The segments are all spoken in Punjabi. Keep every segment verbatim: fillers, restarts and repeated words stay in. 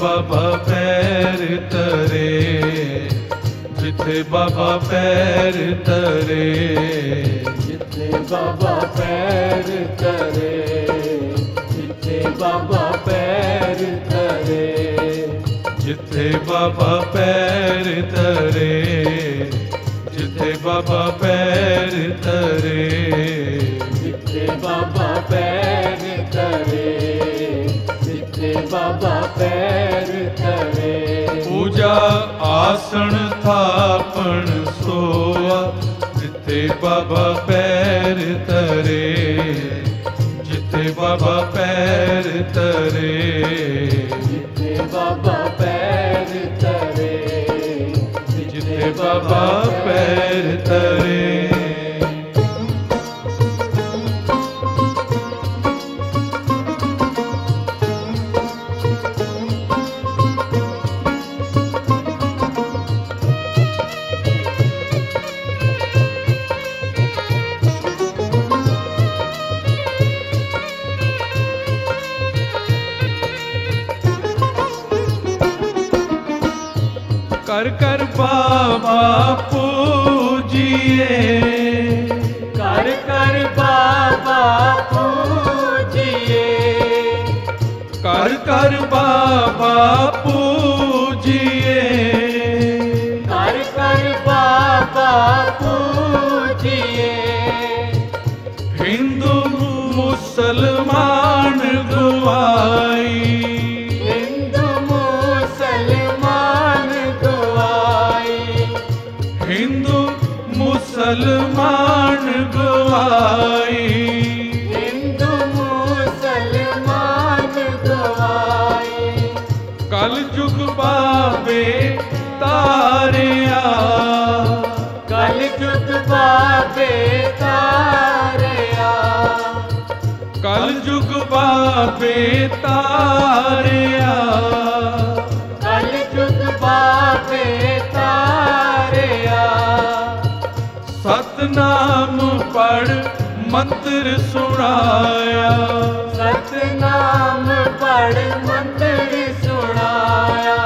ਬਾਬਾ ਪੈਰ ਧਰੇ, ਜਿੱਥੇ ਬਾਬਾ ਪੈਰ ਧਰੇ, ਜਿੱਥੇ ਬਾਬਾ ਪੈਰ ਧਰੇ, ਜਿੱਥੇ ਬਾਬਾ ਪੈਰ ਧਰੇ, ਜਿੱਥੇ ਬਾਬਾ ਪੈਰ ਧਰੇ, ਜਿੱਥੇ ਬਾਬਾ ਪੈਰ ਧਰੇ, ਜਿੱਥੇ ਬਾਬਾ ਪੈਰ ਧਰੇ, ਜਿੱਥੇ ਬਾਬਾ ਪੈਰ ਧਰੇ। ਪੂਜਾ ਆਸਣ ਥਾਪਣ ਸੋਆ, ਜਿੱਥੇ ਬਾਬਾ ਪੈਰ ਧਰੇ, ਜਿੱਥੇ ਬਾਬਾ ਪੈਰ ਧਰੇ, ਜਿੱਥੇ ਬਾਬਾ ਪੈਰ ਧਰੇ, ਜਿੱਥੇ ਬਾਬਾ ਪੈਰ ਧਰੇ। ਕਰ ਕਰ ਬਾਬਾ ਪੂਜੀਏ, ਕਰ ਕਰ ਬਾਬਾ ਪੂਜੀਏ, ਕਰ ਕਰ ਬਾਬਾ ਪੂਜੀਏ, ਕਰ ਕਰ ਬਾਬਾ ਪੂਜੀਏ। ਹਿੰਦੂ ਮੁਸਲਮਾਨ ਗਵਾਈ, ਹਿੰਦੂ ਮੁਸਲਮਾਨ ਗਵਾਈ, ਹਿੰਦੂ ਮੁਸਲਮਾਨ ਗਵਾਈ, ਹਿੰਦੂ ਮੁਸਲਮਾਨ ਗਵਾਈ। ਕਲ ਯੁਗ ਬਾਬੇ ਤਾਰਿਆ, ਕਲ ਯੁਗ ਬਾਬੇ ਤਾਰਿਆ, ਕਲ ਯੁਗ ਬਾਬੇ ਤਾਰਿਆ, ਕਲ ਯੁਗ ਬਾਬੇ ਤਾਰਿਆ। ਸਤਨਾਮ ਪੜ ਮੰਤਰ ਸੁਣਾਇਆ, ਸਤਨਾਮ ਪੜ ਮੰਤਰ ਸੁਣਾਇਆ,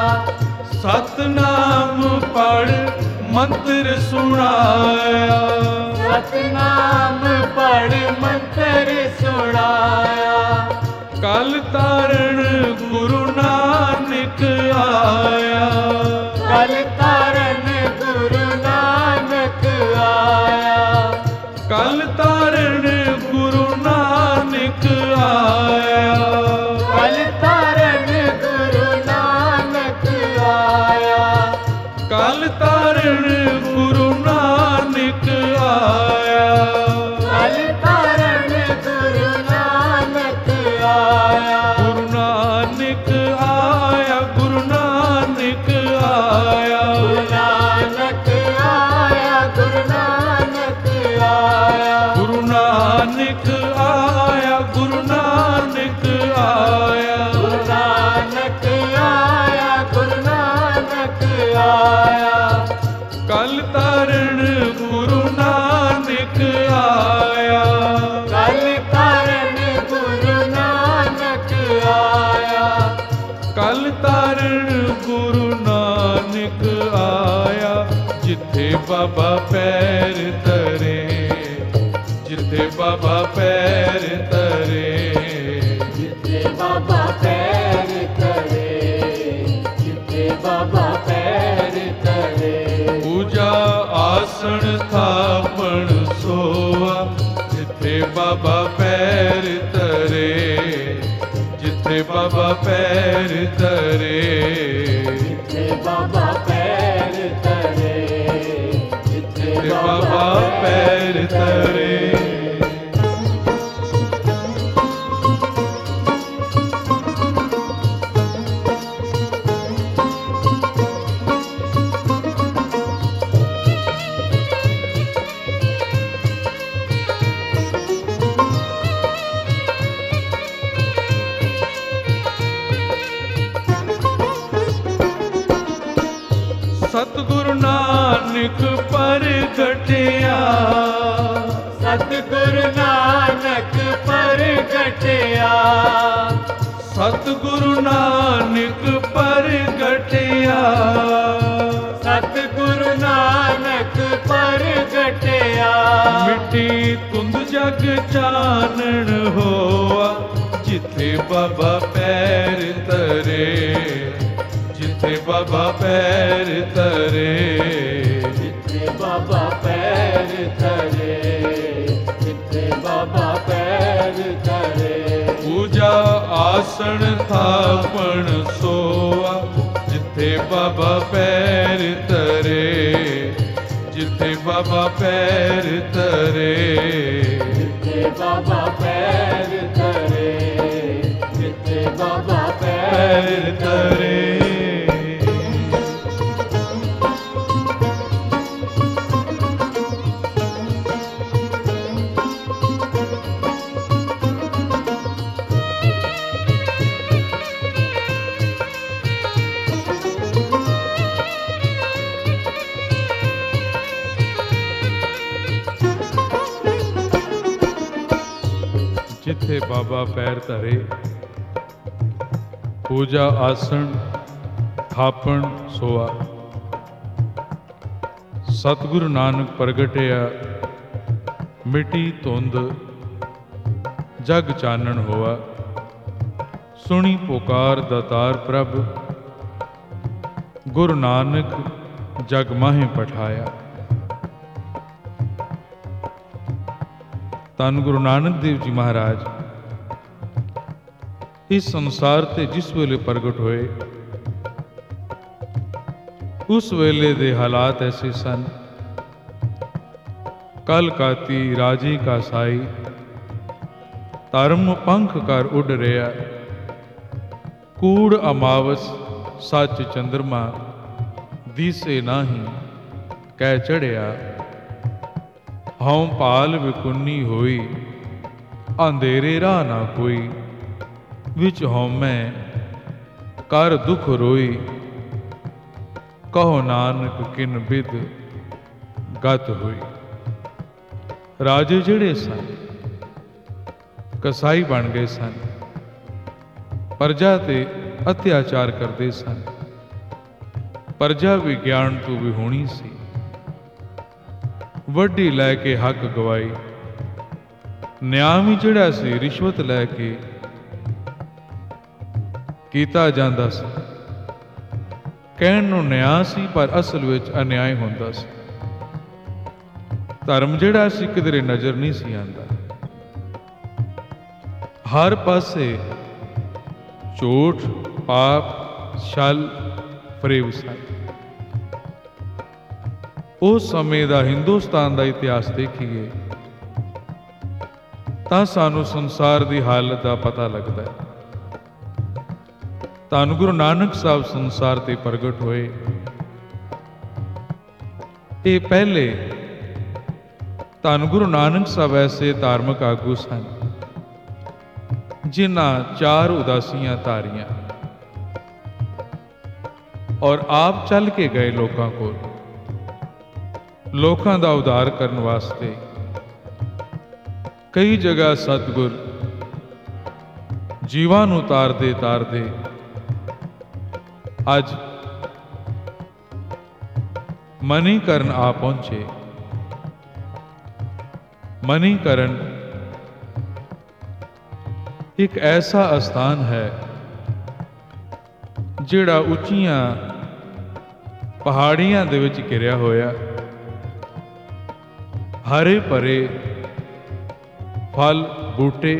ਸਤਨਾਮ ਪੜ ਮੰਤਰ ਸੁਣਾਇਆ, ਸਤਨਾਮ ਪੜ ਮੰਤਰ ਸੁਣਾਇਆ। ਕਲ ਤਾਰਨ ਗੁਰੂ ਨਾਨਕ ਆਇਆ, ਕਲ ਤਾਰਨ ਗੁਰੂ ਨਾਨਕ ਆਇਆ, ਕਲ ਤਾਰਨ ਗੁਰੂ ਨਾਨਕ ਆਇਆ, ਕਲ ਤਾਰਨ ਗੁਰੂ ਨਾਨਕ ਆਇਆ, ਕਲ ਤਾਰਨ ਗੁਰੂ ਨਾਨਕ ਆਇਆ, ਕਲ ਤਾਰਨ ਗੁਰੂ ਨਾਨਕ ਆਇਆ। ਗੁਰੂ ਨਾਨਕ ਆਇਆ, ਗੁਰੂ ਨਾਨਕ ਆਇਆ, ਗੁਰੂ ਨਾਨਕ ਆਇਆ, ਗੁਰੂ ਨਾਨਕ ਆਇਆ, ਗੁਰੂ ਨਾਨਕ ਆਇਆ, ਗੁਰੂ ਨਾਨਕ ਆਇਆ, ਗੁਰੂ ਨਾਨਕ ਆਇਆ, ਗੁਰੂ ਨਾਨਕ ਆਇਆ। ਕਲ ਤਾਰਨ ਗੁਰੂ ਨਾਨਕ ਆਇਆ, ਕਲ ਤਾਰਨ ਗੁਰੂ ਨਾਨਕ ਆਇਆ, ਕਲ ਤਾਰਨ ਗੁਰੂ ਨਾਨਕ ਆਇਆ। ਜਿੱਥੇ ਬਾਬਾ ਪੈਰ ਧਰੇ, ਜਿੱਥੇ ਬਾਬਾ ਪੈਰ ਧਰੇ, ਜਿੱਥੇ ਬਾਬਾ ਪੈਰ ਧਰੇ, ਜਿੱਥੇ ਬਾਬਾ ਪੈਰ ਧਰੇ। ਪੂਜਾ ਆਸਣ ਥਾਪਣ ਸੋਆ, ਜਿੱਥੇ ਬਾਬਾ ਪੈਰ ਧਰੇ, ਜਿੱਥੇ ਬਾਬਾ ਪੈਰ ਧਰੇ, ਜਿੱਥੇ ਬਾਬਾ ਪੈਰ ਧਰੇ, ਜਿੱਥੇ ਜਿੱਥੇ ਬਾਬਾ ਪੈਰ ਧਰੇ। ਸਤਿਗੁਰੂ ਨਾਨਕ ਪ੍ਰਗਟਿਆ, ਸਤਿਗੁਰੂ ਨਾਨਕ ਪ੍ਰਗਟਿਆ, ਸਤਿਗੁਰੂ ਨਾਨਕ ਪ੍ਰਗਟਿਆ, ਸਤਿਗੁਰੂ ਨਾਨਕ ਪ੍ਰਗਟਿਆ। ਮਿੱਟੀ ਧੁੰਦ ਜਗ ਚਾਨਣ ਹੋਆ, ਜਿੱਥੇ ਬਾਬਾ ਪੈਰ ਧਰੇ, ਜਿੱਥੇ ਬਾਬਾ ਪੈਰ ਧਰੇ, ਜਿੱਥੇ ਬਾਬਾ ਪੈਰ ਧਰੇ, ਜਿੱਥੇ ਬਾਬਾ ਪੈਰ ਧਰੇ। ਪੂਜਾ ਆਸਣ ਥਾਪਣ ਸੋਆ, ਜਿੱਥੇ ਬਾਬਾ ਪੈਰ ਧਰੇ, ਜਿੱਥੇ ਬਾਬਾ ਪੈਰ ਧਰੇ, ਜਿੱਥੇ ਬਾਬਾ ਪੈਰ ਧਰੇ, ਜਿੱਥੇ ਬਾਬਾ ਪੈਰ ਪੈਰ ਧਰੇ। ਜਿੱਥੇ ਬਾਬਾ ਪੈਰ ਧਰੇ, ਪੂਜਾ ਆਸਣ ਥਾਪਣ ਸੋਆ। ਸਤਿਗੁਰੂ ਨਾਨਕ ਪ੍ਰਗਟਿਆ, ਮਿੱਟੀ ਧੁੰਦ ਜਗ ਚਾਨਣ ਹੋਆ। ਸੁਣੀ ਪੁਕਾਰ ਦਾਤਾਰ ਪ੍ਰਭ, ਗੁਰੂ ਨਾਨਕ ਜਗ ਮਾਹੇ ਪਠਾਇਆ। ਧੰਨ ਗੁਰੂ ਨਾਨਕ ਦੇਵ ਜੀ ਮਹਾਰਾਜ ਇਸ ਸੰਸਾਰ ਤੇ ਜਿਸ ਵੇਲੇ ਪ੍ਰਗਟ ਹੋਏ, ਉਸ ਵੇਲੇ ਦੇ ਹਾਲਾਤ ਐਸੇ ਸਨ। ਕਲ ਕਾਤੀ ਰਾਜੇ ਕਾ ਸਾਈ, ਧਰਮ ਪੰਖ ਕਰ ਉੱਡ ਰਿਹਾ। ਕੂੜ ਅਮਾਵਸ ਸੱਚ ਚੰਦਰਮਾ, ਦੀਸੇ ਨਾਹੀ ਕਹਿ ਚੜਿਆ। ਹਉ ਭਾਲ ਵਿਕੁੰਨੀ ਹੋਈ, ਅੰਧੇਰੇ ਰਾਹ ਨਾ ਕੋਈ। ਵਿੱਚ ਹਉਮੈ ਕਰ ਦੁਖ ਰੋਈ, ਕਹੋ ਨਾਨਕ ਕਿਨ ਬਿਦ ਗਤ ਹੋਈ। ਰਾਜੇ ਜਿਹੜੇ ਸਨ ਕਸਾਈ ਬਣ ਗਏ ਸਨ, ਪ੍ਰਜਾ ਤੇ ਅਤਿਆਚਾਰ ਕਰਦੇ ਸਨ। ਪ੍ਰਜਾ ਵੀ ਗਿਆਨ ਤੋਂ ਵਿਹੂਣੀ ਸੀ, ਵੱਡੀ ਲੈ ਕੇ ਹੱਕ ਗਵਾਈ। ਨਿਆਂ ਵੀ ਜਿਹੜਾ ਸੀ ਰਿਸ਼ਵਤ ਲੈ ਕੇ ਕੀਤਾ ਜਾਂਦਾ ਸੀ। ਕਹਿਣ ਨੂੰ ਨਿਆਂ ਸੀ, ਪਰ ਅਸਲ ਵਿੱਚ ਅਨਿਆਏ ਹੁੰਦਾ ਸੀ। ਧਰਮ ਜਿਹੜਾ ਸੀ ਕਿਧਰੇ ਨਜ਼ਰ ਨਹੀਂ ਸੀ ਆਉਂਦਾ। ਹਰ ਪਾਸੇ ਝੂਠ, ਪਾਪ, ਛਲ, ਫਰੇਬ ਸਨ। ਉਸ ਸਮੇਂ ਦਾ ਹਿੰਦੁਸਤਾਨ ਦਾ ਇਤਿਹਾਸ ਦੇਖੀਏ ਤਾਂ ਸਾਨੂੰ ਸੰਸਾਰ ਦੀ ਹਾਲਤ ਦਾ ਪਤਾ ਲੱਗਦਾ ਹੈ। ਧੰਨ ਗੁਰੂ ਨਾਨਕ ਸਾਹਿਬ ਸੰਸਾਰ ਤੇ ਪ੍ਰਗਟ ਹੋਏ। ਇਹ ਪਹਿਲੇ ਧੰਨ ਗੁਰੂ ਨਾਨਕ ਸਾਹਿਬ ਐਸੇ ਧਾਰਮਿਕ ਆਗੂ ਸਨ ਜਿਨ੍ਹਾਂ ਚਾਰ ਉਦਾਸੀਆਂ ਧਾਰੀਆਂ ਔਰ ਆਪ ਚੱਲ ਕੇ ਗਏ ਲੋਕਾਂ ਕੋਲ, ਲੋਕਾਂ ਦਾ ਉਧਾਰ ਕਰਨ ਵਾਸਤੇ। ਕਈ ਜਗ੍ਹਾ ਸਤਿਗੁਰ ਜੀਵਾਂ ਨੂੰ ਤਾਰਦੇ ਤਾਰਦੇ ਅੱਜ ਮਨੀਕਰਨ ਆ ਪਹੁੰਚੇ। ਮਨੀਕਰਨ ਇੱਕ ਐਸਾ ਅਸਥਾਨ ਹੈ ਜਿਹੜਾ ਉੱਚੀਆਂ ਪਹਾੜੀਆਂ ਦੇ ਵਿੱਚ ਘਿਰਿਆ ਹੋਇਆ, ਹਰੇ ਭਰੇ ਫਲ ਬੂਟੇ,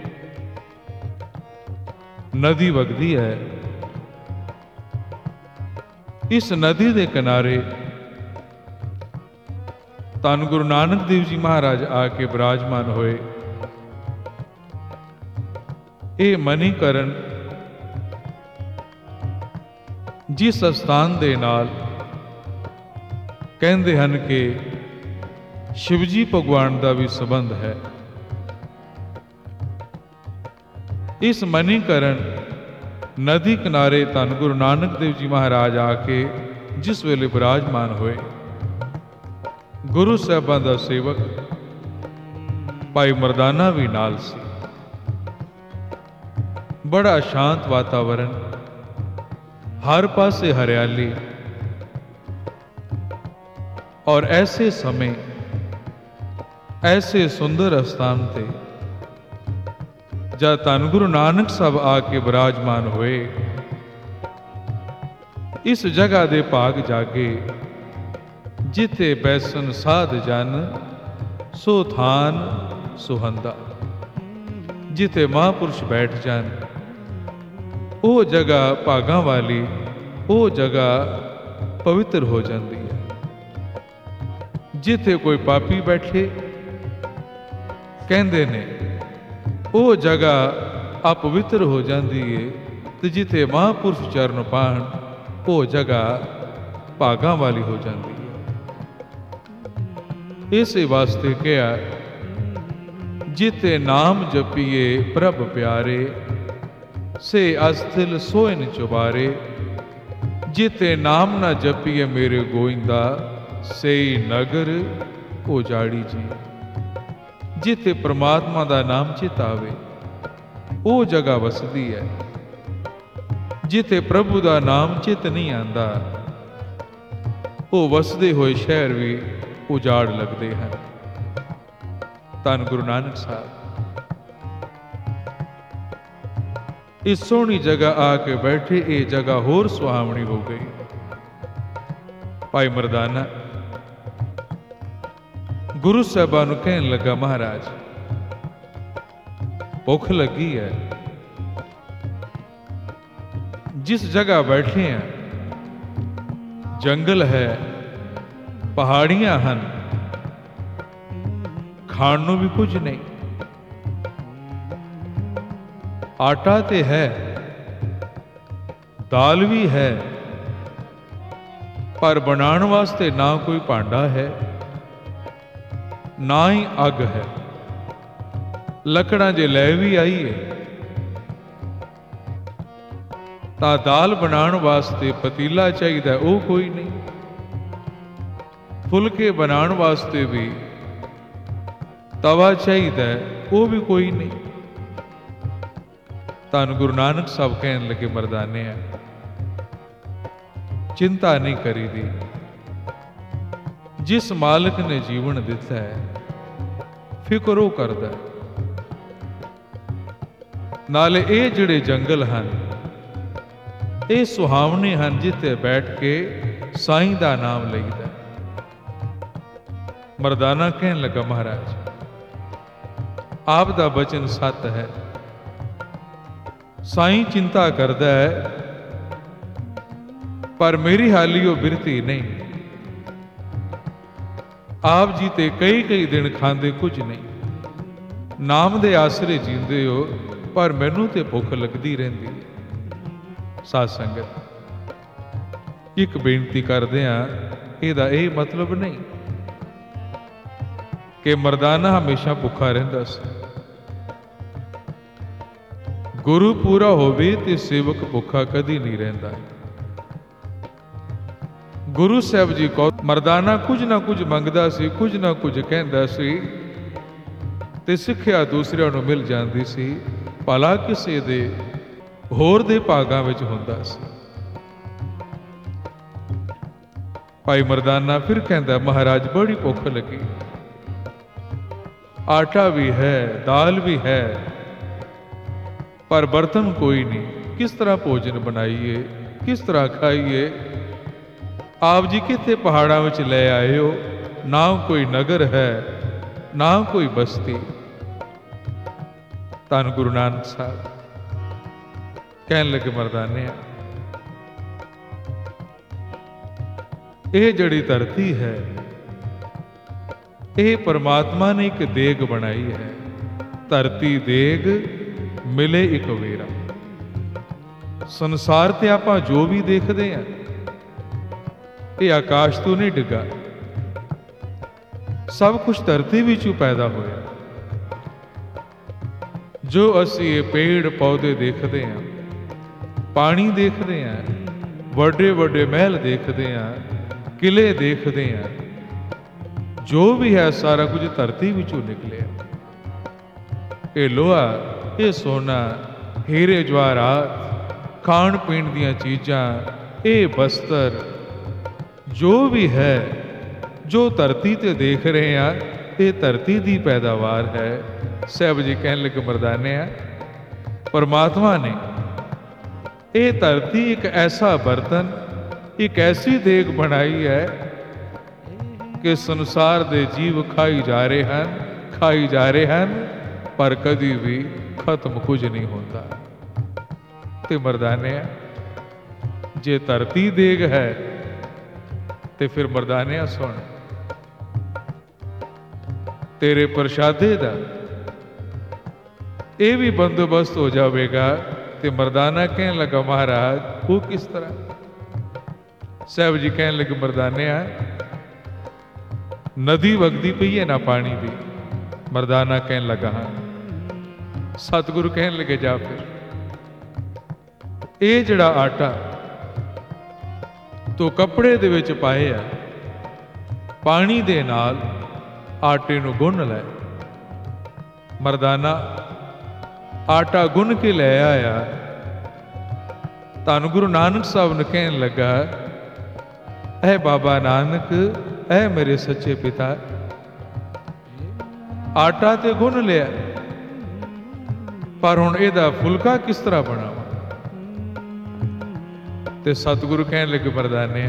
ਨਦੀ ਵਗਦੀ ਹੈ। ਇਸ ਨਦੀ ਦੇ ਕਿਨਾਰੇ ਧੰਨ ਗੁਰੂ ਨਾਨਕ ਦੇਵ ਜੀ ਮਹਾਰਾਜ ਆ ਕੇ ਬਿਰਾਜਮਾਨ ਹੋਏ। ਇਹ ਮਨੀਕਰਨ ਜਿਸ ਅਸਥਾਨ ਦੇ ਨਾਲ ਕਹਿੰਦੇ ਹਨ ਕਿ ਸ਼ਿਵਜੀ ਭਗਵਾਨ ਦਾ ਵੀ ਸੰਬੰਧ ਹੈ। ਇਸ ਮਨੀਕਰਨ ਨਦੀ ਕਿਨਾਰੇ ਧੰਨ ਗੁਰੂ ਨਾਨਕ ਦੇਵ ਜੀ ਮਹਾਰਾਜ ਆ ਕੇ ਜਿਸ ਵੇਲੇ ਬਿਰਾਜਮਾਨ ਹੋਏ, ਗੁਰੂ ਸਾਹਿਬਾਂ ਦਾ ਸੇਵਕ ਭਾਈ ਮਰਦਾਨਾ ਵੀ ਨਾਲ ਸੀ। बड़ा शांत वातावरण, हर पासे हरियाली। और ऐसे समय ऐसे सुंदर स्थान थे जब धन गुरु नानक साहब आके विराजमान हुए। इस जगह दे भाग जागे जिथे बैसन साध जन, सो थान सुहंदा। जिथे महापुरुष बैठ जान, वो जगह भागां वाली, वो जगह पवित्र हो जाती है। जिथे कोई पापी बैठे, कहते ने वो जगह अपवित्र हो जाती है। तो जिथे महापुरुष चरण पाण, वो जगह भागां वाली हो जाती है। इस वास्ते कहा, जिथे नाम जपिए प्रभ प्यारे, से अस्थिल सोइन चुबारे। जिथे नाम ना जपिए मेरे गोइंदा, से नगर उजाड़ी जी। जिथे परमात्मा दा नाम चित आवे, वो जगह वसदी है। जिथे प्रभु दा नाम चित नहीं आंदा, वो वसदे हुए शहर भी उजाड़ लगते हैं। धन गुरु नानक साहब इस सोहनी जगह आके बैठे, ये जगह होर सुहावनी हो गई। भाई मरदाना गुरु साहबा नूं कहन लगा, महाराज भुख लगी है। जिस जगह बैठे हैं जंगल है, पहाड़ियां हैं, खाण नूं भी कुछ नहीं। आटा ते है, दाल भी है, पर बनाने वास्ते ना कोई भांडा है, ना ही अग है। लकड़ा जे लै भी आईए तां दाल बनाने वास्ते पतीला चाहिए, वो कोई नहीं। फुलके बनाने वास्ते भी तवा चाहिए, वो भी कोई नहीं। धन गुरु नानक साहब कहन लगे, मरदाने चिंता नहीं करी दी। जिस मालिक ने जीवन दिता है, फिक्र वो करदा है। नाले ये जिहड़े जंगल हैं, ये सुहावने हैं, जिथे बैठ के साईं दा नाम लईदा। मरदाना कहन लगा, महाराज आप दा बचन सत है। साईं चिंता करदा है, पर मेरी हाली वो बिरती नहीं। आप जी ते कई कई दिन खांदे कुछ नहीं, नाम दे आसरे जींदे हो, पर मैनू ते भुख लगदी रहिंदी है। साध संगत एक बेनती करदे हां, इहदा इह मतलब नहीं कि मरदाना हमेशा भुखा रहिंदा सी। गुरु पूरा होवे ते सेवक भुखा कदी नहीं रहिंदा। गुरु साहब जी को मरदाना कुछ ना कुछ मंगदा सी, कुछ ना कुछ कहंदा सी, ते सिੱਖਿਆ दूसरिਆਂ ਨੂੰ मिल ਜਾਂਦੀ ਸੀ। ਭਲਾ ਕਿਸੇ ਦੇ ਹੋਰ ਦੇ ਭਾਗਾਂ ਵਿੱਚ ਹੁੰਦਾ ਸੀ। ਭਾਈ ਮਰਦਾਨਾ ਫਿਰ ਕਹਿੰਦਾ, महाराज बड़ी भुख लगी, आटा भी है, दाल भी है, पर बर्तन कोई नहीं। किस तरह भोजन बनाइए, किस तरह खाइए। आप जी कितने पहाड़ों में ले आए हो, ना कोई नगर है, ना कोई बस्ती। धन गुरु नानक साहब कहन लगे, मरदाने ये जड़ी धरती है, ये परमात्मा ने एक देग बनाई है। धरती देग मिले एक वेरा। संसार ते आपां जो भी देखते हैं, ये आकाश तो नहीं डिगा, सब कुछ धरती विचों पैदा होया। जो असी ये पेड़ पौधे देखते हैं, पानी देखते हैं, वड्डे वड्डे महल देखते हैं, किले देखते हैं, जो भी है सारा कुछ धरती विचों निकले। ये लोहा, ये सोना, ਹੀਰੇ ਜਵਾਹਰਾਤ, ਖਾਣ ਪੀਣ ਦੀਆਂ ਚੀਜ਼ਾਂ, ਇਹ ਬਸਤਰ, ਜੋ ਵੀ ਹੈ, ਜੋ ਧਰਤੀ ਤੇ ਦੇਖ ਰਹੇ ਆ, ਇਹ ਧਰਤੀ ਦੀ ਪੈਦਾਵਾਰ ਹੈ। ਸਾਹਿਬ ਜੀ ਕਹਿਣ ਲੱਗੇ ਮਰਦਾਨਿਆ, ਪਰਮਾਤਮਾ ਨੇ ਇਹ ਧਰਤੀ ਇੱਕ ਐਸਾ ਬਰਤਨ, ਇੱਕ ਐਸੀ ਦੇਗ ਬਣਾਈ ਹੈ ਕਿ ਸੰਸਾਰ ਦੇ ਜੀਵ ਖਾਈ ਜਾ ਰਹੇ ਹਨ, ਖਾਈ ਜਾ ਰਹੇ ਹਨ, ਪਰ ਕਦੀ ਵੀ ਖਤਮ ਕੁਝ ਨਹੀਂ ਹੁੰਦਾ। ਤੇ ਮਰਦਾਨਿਆ, ਜੇ ਧਰਤੀ ਦੇਗ ਹੈ ਤੇ ਫਿਰ ਮਰਦਾਨਿਆ ਸੁਣ, ਤੇਰੇ ਪ੍ਰਸ਼ਾਦੇ ਦਾ ਇਹ ਵੀ ਬੰਦੋਬਸਤ ਹੋ ਜਾਵੇਗਾ। ਤੇ ਮਰਦਾਨਾ ਕਹਿਣ ਲੱਗਾ, ਮਹਾਰਾਜ ਉਹ ਕਿਸ ਤਰ੍ਹਾਂ? ਸਾਹਿਬ ਜੀ ਕਹਿਣ ਲੱਗੇ ਮਰਦਾਨਿਆ, ਨਦੀ ਵਗਦੀ ਪਈ ਹੈ ਨਾ ਪਾਣੀ ਦੀ। ਮਰਦਾਨਾ ਕਹਿਣ ਲੱਗਾ ਹਾਂ। ਸਤਿਗੁਰੂ ਕਹਿਣ ਲੱਗੇ, ਜਾ ਫਿਰ ਇਹ ਜਿਹੜਾ ਆਟਾ ਤੂੰ ਕੱਪੜੇ ਦੇ ਵਿੱਚ ਪਾਏ ਆ, ਪਾਣੀ ਦੇ ਨਾਲ ਆਟੇ ਨੂੰ ਗੁੰਨ ਲੈ। ਮਰਦਾਨਾ ਆਟਾ ਗੁੰਨ ਕੇ ਲੈ ਆਇਆ। ਧੰਨ ਗੁਰੂ ਨਾਨਕ ਸਾਹਿਬ ਨੇ ਕਹਿਣ ਲੱਗਾ, ਐ ਬਾਬਾ ਨਾਨਕ, ਐ ਮੇਰੇ ਸੱਚੇ ਪਿਤਾ, ਆਟਾ ਤੇ ਗੁੰਨ ਲਿਆ, ਪਰ ਹੁਣ ਇਹਦਾ ਫੁਲਕਾ ਕਿਸ ਤਰ੍ਹਾਂ ਬਣਾਵਾਂ? ਤੇ ਸਤਿਗੁਰੂ ਕਹਿਣ ਲੱਗੇ, ਮਰਦਾਨੇ,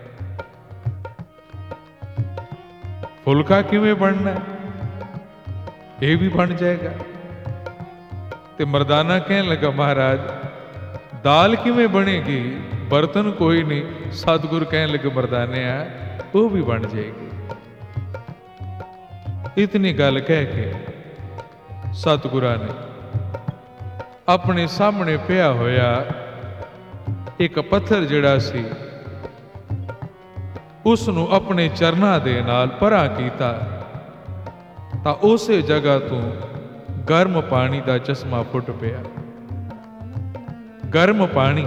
ਫੁਲਕਾ ਕਿਵੇਂ ਬਣਨਾ? ਇਹ ਵੀ ਬਣ ਜਾਏਗਾ। ਤੇ ਮਰਦਾਨਾ ਕਹਿਣ ਲੱਗਾ, ਮਹਾਰਾਜ ਦਾਲ ਕਿਵੇਂ ਬਣੇਗੀ? ਬਰਤਨ ਕੋਈ ਨਹੀਂ। ਸਤਿਗੁਰੂ ਕਹਿਣ ਲੱਗੇ, ਮਰਦਾਨੇ ਆ, ਉਹ ਵੀ ਬਣ ਜਾਏਗੀ। ਇਤਨੀ ਗੱਲ ਕਹਿ ਕੇ ਸਤਿਗੁਰਾਂ ਨੇ ਆਪਣੇ ਸਾਹਮਣੇ ਪਿਆ ਹੋਇਆ ਇੱਕ ਪੱਥਰ ਜਿਹੜਾ ਸੀ, ਉਸ ਨੂੰ ਆਪਣੇ ਚਰਨਾਂ ਦੇ ਨਾਲ ਪਰਾਂ ਕੀਤਾ, ਤਾਂ ਉਸੇ ਜਗ੍ਹਾ ਤੋਂ ਗਰਮ ਪਾਣੀ ਦਾ ਚਸ਼ਮਾ ਫੁੱਟ ਪਿਆ। ਗਰਮ ਪਾਣੀ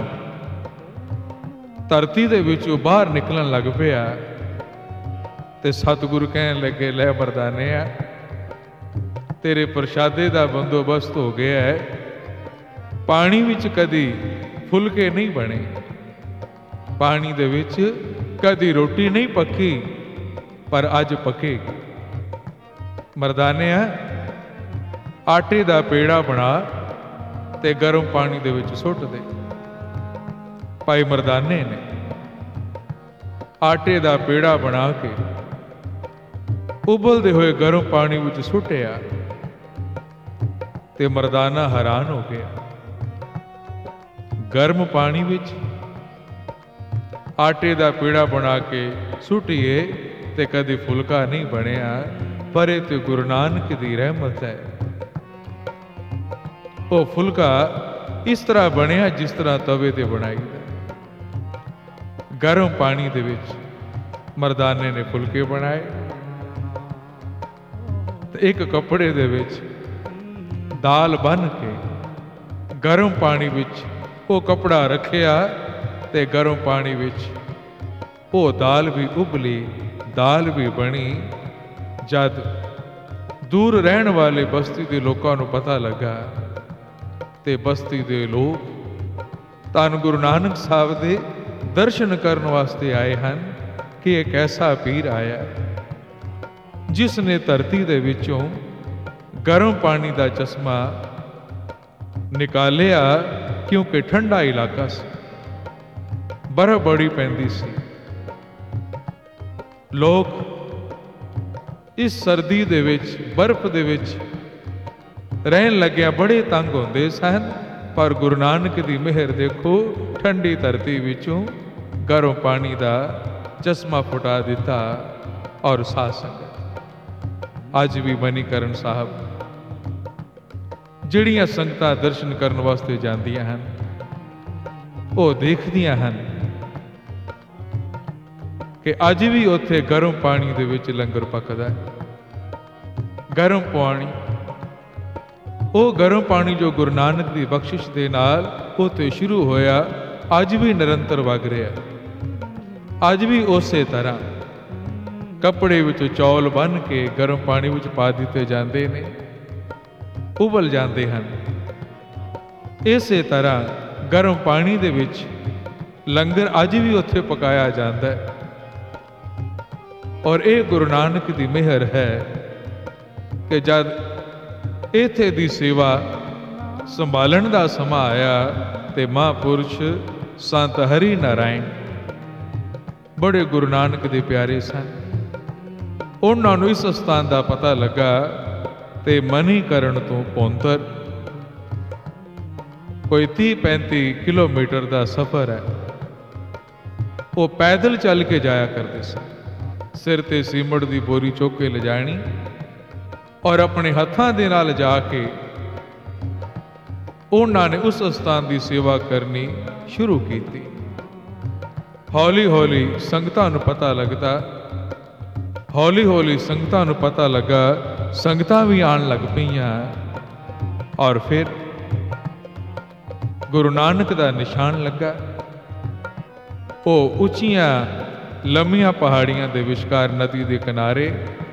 ਧਰਤੀ ਦੇ ਵਿੱਚੋਂ ਬਾਹਰ ਨਿਕਲਣ ਲੱਗ ਪਿਆ। ਤੇ ਸਤਿਗੁਰੂ ਕਹਿਣ ਲੱਗੇ, ਲੈ ਮਰਦਾਨਿਆ, ਤੇਰੇ ਪ੍ਰਸ਼ਾਦੇ ਦਾ ਬੰਦੋਬਸਤ ਹੋ ਗਿਆ ਹੈ। ਪਾਣੀ ਵਿੱਚ ਕਦੀ ਫੁਲਕੇ ਨਹੀਂ ਬਣੇ, ਪਾਣੀ ਦੇ ਵਿੱਚ ਕਦੀ ਰੋਟੀ ਨਹੀਂ ਪੱਕੀ, ਪਰ ਅੱਜ ਪੱਕੇਗੀ। ਮਰਦਾਨਿਆ, ਆਟੇ ਦਾ ਪੇੜਾ ਬਣਾ ਤੇ ਗਰਮ ਪਾਣੀ ਦੇ ਵਿੱਚ ਸੁੱਟ ਦੇ। ਭਾਈ ਮਰਦਾਨੇ ਨੇ ਆਟੇ ਦਾ ਪੇੜਾ ਬਣਾ ਕੇ ਉਬਲਦੇ ਹੋਏ ਗਰਮ ਪਾਣੀ ਵਿੱਚ ਸੁੱਟਿਆ। ਤੇ ਮਰਦਾਨਾ ਹੈਰਾਨ ਹੋ ਗਿਆ। ਗਰਮ ਪਾਣੀ ਵਿੱਚ ਆਟੇ ਦਾ ਪੇੜਾ ਬਣਾ ਕੇ ਸੁੱਟੀਏ ਤੇ ਕਦੇ ਫੁਲਕਾ ਨਹੀਂ ਬਣਿਆ, ਪਰ ਇਹ ਤੇ ਗੁਰੂ ਨਾਨਕ ਦੀ ਰਹਿਮਤ ਹੈ। ਉਹ ਫੁਲਕਾ ਇਸ ਤਰ੍ਹਾਂ ਬਣਿਆ ਜਿਸ ਤਰ੍ਹਾਂ ਤਵੇ ਤੇ ਬਣਾਈਦਾ। ਗਰਮ ਪਾਣੀ ਦੇ ਵਿੱਚ ਮਰਦਾਨੇ ਨੇ ਫੁਲਕੇ ਬਣਾਏ ਤੇ ਇੱਕ ਕੱਪੜੇ ਦੇ ਵਿੱਚ ਦਾਲ ਬੰਨ੍ਹ ਕੇ ਗਰਮ ਪਾਣੀ ਵਿੱਚ ਉਹ ਕੱਪੜਾ ਰੱਖਿਆ ਤੇ ਗਰਮ ਪਾਣੀ ਵਿੱਚ ਉਹ ਦਾਲ ਵੀ ਉਬਲੀ, ਦਾਲ ਵੀ ਬਣੀ। ਜਦ ਦੂਰ ਰਹਿਣ ਵਾਲੇ ਬਸਤੀ ਦੇ ਲੋਕਾਂ ਨੂੰ ਪਤਾ ਲੱਗਾ ਤੇ ਬਸਤੀ ਦੇ ਲੋਕ ਧੰਨ ਗੁਰੂ ਨਾਨਕ ਸਾਹਿਬ ਦੇ ਦਰਸ਼ਨ ਕਰਨ ਵਾਸਤੇ ਆਏ ਹਨ ਕਿ ਇੱਕ ਐਸਾ ਪੀਰ ਆਇਆ ਜਿਸ ਨੇ ਧਰਤੀ ਦੇ ਵਿੱਚੋਂ ਗਰਮ ਪਾਣੀ ਦਾ ਚਸ਼ਮਾ ਨਿਕਾਲਿਆ, ਕਿਉਂਕਿ ਠੰਡਾ ਇਲਾਕਾ ਸੀ, ਬਰਫ਼ ਬੜੀ ਪੈਂਦੀ ਸੀ। ਲੋਕ ਇਸ ਸਰਦੀ ਦੇ ਵਿੱਚ, ਬਰਫ਼ ਦੇ ਵਿੱਚ ਰਹਿਣ ਲੱਗਿਆ ਬੜੇ ਤੰਗ ਹੁੰਦੇ ਸਨ, ਪਰ ਗੁਰੂ ਨਾਨਕ ਦੀ ਮਿਹਰ ਦੇਖੋ, ਠੰਡੀ ਧਰਤੀ ਵਿੱਚੋਂ ਗਰਮ ਪਾਣੀ ਦਾ ਚਸ਼ਮਾ ਫੁਟਾ ਦਿੱਤਾ। ਔਰ ਸਾਧ ਸੰਗਤ, ਅੱਜ ਵੀ ਮਨੀਕਰਨ ਸਾਹਿਬ ਜਿਹੜੀਆਂ ਸੰਗਤਾਂ ਦਰਸ਼ਨ ਕਰਨ ਵਾਸਤੇ ਜਾਂਦੀਆਂ ਹਨ, ਉਹ ਦੇਖਦੀਆਂ ਹਨ ਕਿ ਅੱਜ ਵੀ ਉੱਥੇ ਗਰਮ ਪਾਣੀ ਦੇ ਵਿੱਚ ਲੰਗਰ ਪੱਕਦਾ ਹੈ। ਗਰਮ ਪਾਣੀ, ਉਹ ਗਰਮ ਪਾਣੀ ਜੋ ਗੁਰੂ ਨਾਨਕ ਦੀ ਬਖਸ਼ਿਸ਼ ਦੇ ਨਾਲ ਉੱਥੇ ਸ਼ੁਰੂ ਹੋਇਆ, ਅੱਜ ਵੀ ਨਿਰੰਤਰ ਵਗ ਰਿਹਾ। ਅੱਜ ਵੀ ਉਸੇ ਤਰ੍ਹਾਂ ਕੱਪੜੇ ਵਿੱਚ ਚੌਲ ਬੰਨ੍ਹ ਕੇ ਗਰਮ ਪਾਣੀ ਵਿੱਚ ਪਾ ਦਿੱਤੇ ਜਾਂਦੇ ਨੇ, ਉਬਲ ਜਾਂਦੇ ਹਨ। ਇਸੇ ਤਰ੍ਹਾਂ ਗਰਮ ਪਾਣੀ ਦੇ ਵਿੱਚ ਲੰਗਰ ਅੱਜ ਵੀ ਉੱਥੇ ਪਕਾਇਆ ਜਾਂਦਾ ਹੈ। ਔਰ ਇਹ ਗੁਰੂ ਨਾਨਕ ਦੀ ਮਿਹਰ ਹੈ ਕਿ ਜਦ ਇੱਥੇ ਦੀ ਸੇਵਾ ਸੰਭਾਲਣ ਦਾ ਸਮਾਂ ਆਇਆ ਤੇ ਮਹਾਂਪੁਰਸ਼ ਸੰਤ ਹਰੀ ਨਾਰਾਇਣ ਬੜੇ ਗੁਰੂ ਨਾਨਕ ਦੇ ਪਿਆਰੇ ਸਨ। ਉਹਨਾਂ ਨੂੰ ਇਸ ਸਥਾਨ ਦਾ ਪਤਾ ਲੱਗਾ ਤੇ ਮਨੀਕਰਨ ਤੋਂ ਪੌਂਤਰ ਕੋਈ ਤੀਹ ਪੈਂਤੀ ਕਿਲੋਮੀਟਰ ਦਾ ਸਫ਼ਰ ਹੈ। ਉਹ ਪੈਦਲ ਚੱਲ ਕੇ ਜਾਇਆ ਕਰਦੇ ਸਨ। ਸਿਰ ਤੇ ਸੀਮਟ ਦੀ ਬੋਰੀ ਚੁੱਕ ਕੇ ਲਿਜਾਣੀ ਔਰ ਆਪਣੇ ਹੱਥਾਂ ਦੇ ਨਾਲ ਜਾ ਕੇ ਉਹਨਾਂ ਨੇ ਉਸ ਸਥਾਨ ਦੀ ਸੇਵਾ ਕਰਨੀ ਸ਼ੁਰੂ ਕੀਤੀ। ਹੌਲੀ ਹੌਲੀ ਸੰਗਤਾਂ ਨੂੰ ਪਤਾ ਲੱਗਦਾ ਹੌਲੀ ਹੌਲੀ ਸੰਗਤਾਂ ਨੂੰ ਪਤਾ ਲੱਗਾ ਸੰਗਤਾਂ ਵੀ ਆਉਣ ਲੱਗ ਪਈਆਂ ਔਰ ਫਿਰ ਗੁਰੂ ਨਾਨਕ ਦਾ ਨਿਸ਼ਾਨ ਲੱਗਾ। ਉਹ ਉੱਚੀਆਂ ਲੰਮੀਆਂ ਪਹਾੜੀਆਂ ਦੇ ਵਿਚਕਾਰ ਨਦੀ ਦੇ ਕਿਨਾਰੇ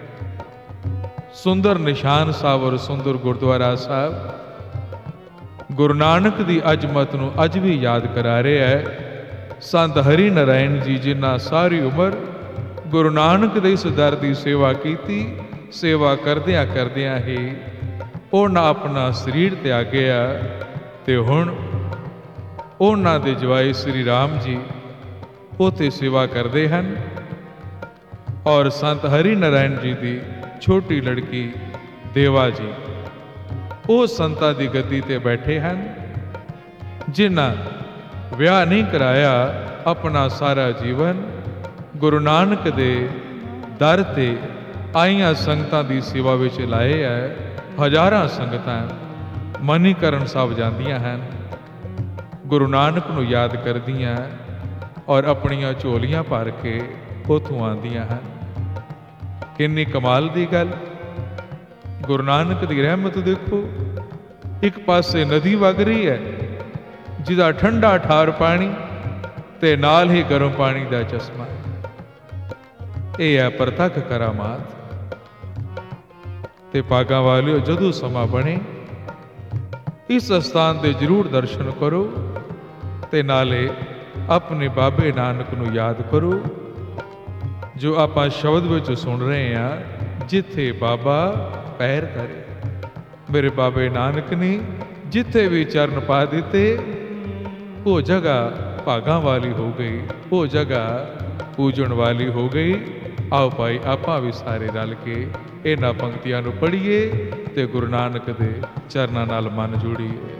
ਸੁੰਦਰ ਨਿਸ਼ਾਨ ਸਾਹਿਬ ਔਰ ਸੁੰਦਰ ਗੁਰਦੁਆਰਾ ਸਾਹਿਬ ਗੁਰੂ ਨਾਨਕ ਦੀ ਅਜ਼ਮਤ ਨੂੰ ਅੱਜ ਵੀ ਯਾਦ ਕਰਾ ਰਿਹਾ ਹੈ। ਸੰਤ ਹਰੀ ਨਾਰਾਇਣ ਜੀ ਜਿਨ੍ਹਾਂ ਸਾਰੀ ਉਮਰ ਗੁਰੂ ਨਾਨਕ ਦੇ ਇਸ ਦਰ ਦੀ ਸੇਵਾ ਕੀਤੀ, ਸੇਵਾ ਕਰਦਿਆਂ ਕਰਦਿਆਂ ਹੀ ਉਹਨਾਂ ਆਪਣਾ ਸਰੀਰ ਤਿਆਗਿਆ ਤੇ ਹੁਣ ਉਹਨਾਂ ਦੇ ਜਵਾਈ ਸ੍ਰੀ ਰਾਮ ਜੀ ਉੱਥੇ ਸੇਵਾ ਕਰਦੇ ਹਨ ਔਰ ਸੰਤ ਹਰੀ ਨਾਰਾਇਣ ਜੀ ਦੀ ਛੋਟੀ ਲੜਕੀ ਦੇਵਾ ਜੀ ਉਹ ਸੰਤਾਂ ਦੀ ਗੱਦੀ ਤੇ ਬੈਠੇ ਹਨ, ਜਿਨ੍ਹਾਂ ਵਿਆਹ ਨਹੀਂ ਕਰਾਇਆ, ਆਪਣਾ ਸਾਰਾ ਜੀਵਨ ਗੁਰੂ ਨਾਨਕ ਦੇ ਦਰ ਤੇ ਆਈਆਂ ਸੰਗਤਾਂ ਦੀ ਸੇਵਾ ਵਿੱਚ ਲਾਏ ਹੈ। ਹਜ਼ਾਰਾਂ ਸੰਗਤਾਂ ਮਨੀਕਰਨ ਸਾਹਿਬ ਜਾਂਦੀਆਂ ਹਨ, ਗੁਰੂ ਨਾਨਕ ਨੂੰ ਯਾਦ ਕਰਦੀਆਂ ਔਰ ਆਪਣੀਆਂ ਝੋਲੀਆਂ ਭਰ ਕੇ ਉੱਥੋਂ ਆਉਂਦੀਆਂ ਹਨ। ਕਿੰਨੀ ਕਮਾਲ ਦੀ ਗੱਲ! ਗੁਰੂ ਨਾਨਕ ਦੀ ਰਹਿਮਤ ਦੇਖੋ, ਇੱਕ ਪਾਸੇ ਨਦੀ ਵਗ ਰਹੀ ਹੈ ਜਿਹਦਾ ਠੰਡਾ ਠਾਰ ਪਾਣੀ ਤੇ ਨਾਲ ਹੀ ਗਰਮ ਪਾਣੀ ਦਾ ਚਸ਼ਮਾ। ਇਹ ਹੈ ਪ੍ਰਤੱਖ ਕਰਾਮਾਤ। ਤੇ ਭਾਗਾਂ ਵਾਲਿਓ, ਜਦੋਂ ਸਮਾਂ ਬਣੇ ਇਸ ਸਥਾਨ ਦੇ ਜ਼ਰੂਰ ਦਰਸ਼ਨ ਕਰੋ ਤੇ ਨਾਲੇ ਆਪਣੇ ਬਾਬੇ ਨਾਨਕ ਨੂੰ ਯਾਦ ਕਰੋ, ਜੋ ਆਪਾਂ ਸ਼ਬਦ ਵਿੱਚ ਸੁਣ ਰਹੇ ਹਾਂ, ਜਿੱਥੇ ਬਾਬਾ ਪੈਰ ਧਰੇ। ਮੇਰੇ ਬਾਬੇ ਨਾਨਕ ਨੇ ਜਿੱਥੇ ਵੀ ਚਰਨ ਪਾ ਦਿੱਤੇ ਉਹ ਜਗ੍ਹਾ ਭਾਗਾਂ ਵਾਲੀ ਹੋ ਗਈ, ਉਹ ਜਗ੍ਹਾ ਪੂਜਣ ਵਾਲੀ ਹੋ ਗਈ। ਆਓ ਭਾਈ ਆਪਾਂ ਵੀ ਸਾਰੇ ਰਲ ਕੇ ਇਹਨਾਂ ਪੰਕਤੀਆਂ ਨੂੰ ਪੜ੍ਹੀਏ ਤੇ ਗੁਰੂ ਨਾਨਕ ਦੇ ਚਰਨਾਂ ਨਾਲ ਮਨ ਜੋੜੀਏ।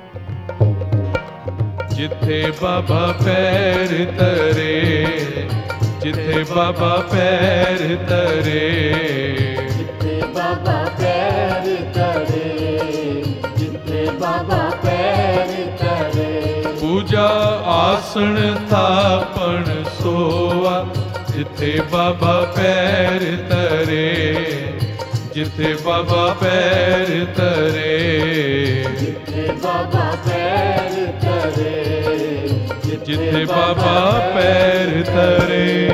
ਜਿੱਥੇ ਬਾਬਾ ਪੈਰ ਧਰੇ, ਜਿੱਥੇ ਬਾਬਾ ਪੈਰ ਧਰੇ, ਜਿੱਥੇ ਬਾਬਾ ਪੈਰ ਧਰੇ, ਜਿੱਥੇ ਬਾਬਾ ਪੈਰ ਧਰੇ, ਪੂਜਾ ਆਸਣ ਥਾਪਣ ਸੋਆ, ਜਿੱਥੇ ਬਾਬਾ ਪੈਰ ਧਰੇ, ਜਿੱਥੇ ਬਾਬਾ ਪੈਰ ਧਰੇ, ਜਿੱਥੇ ਬਾਬਾ ਪੈਰ ਧਰੇ, ਜਿੱਥੇ ਬਾਬਾ ਪੈਰ ਧਰੇ।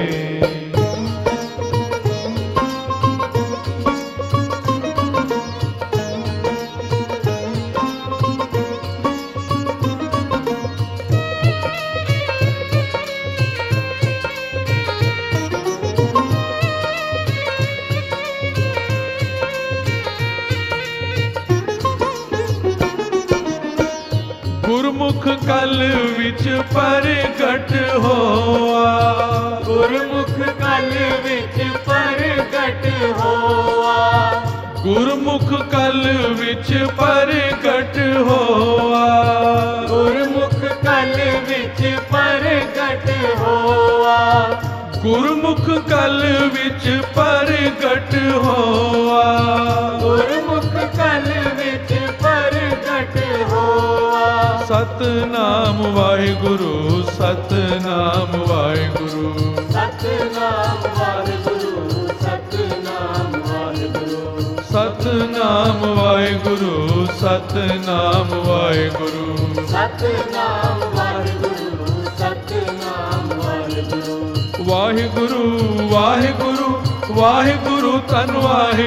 ਗੁਰਮੁਖ ਕਲ ਵਿੱਚ ਪ੍ਰਗਟ ਹੋਆ, ਗੁਰਮੁਖ ਕਲ ਵਿੱਚ ਪ੍ਰਗਟ ਹੋਆ, ਗੁਰਮੁਖ ਕਲ ਵਿੱਚ ਪ੍ਰਗਟ ਹੋਆ, ਗੁਰਮੁਖ ਕਲ ਵਿੱਚ ਪ੍ਰਗਟ ਹੋਆ, ਗੁਰਮੁਖ ਕਲ ਵਿੱਚ ਪ੍ਰਗਟ ਹੋਆ, ਗੁਰਮੁਖ ਕਲ ਵਿੱਚ ਪ੍ਰਗਟ ਹੋਆ। ਸਤਨਾਮ ਵਾਹਿਗੁਰੂ, ਸਤਨਾਮ ਵਾਹਿਗੁਰੂ, ਸਤਨਾਮ ਵਾਹਿਗੁਰੂ, ਸਤਨਾਮ ਵਾਹਿਗੁਰੂ, ਸਤਨਾਮ ਵਾਹਿਗੁਰੂ, ਸਤਨਾਮ ਵਾਹਿਗੁਰੂ, ਸਤਨਾਮ ਵਾਹਿਗੁਰੂ, ਸਤਨਾਮ ਵਾਹਿਗੁਰੂ, ਵਾਹਿਗੁਰੂ ਵਾਹਿਗੁਰੂ ਵਾਹਿਗੁਰੂ ਧੰਨ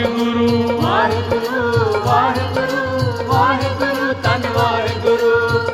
ਵਾਹਿਗੁਰੂ, ਵਾਹਿਗੁਰੂ ਵਾਹਿਗੁਰੂ ਵਾਹਿਗੁਰੂ ਧੰਨ ਵਾਹਿਗੁਰੂ।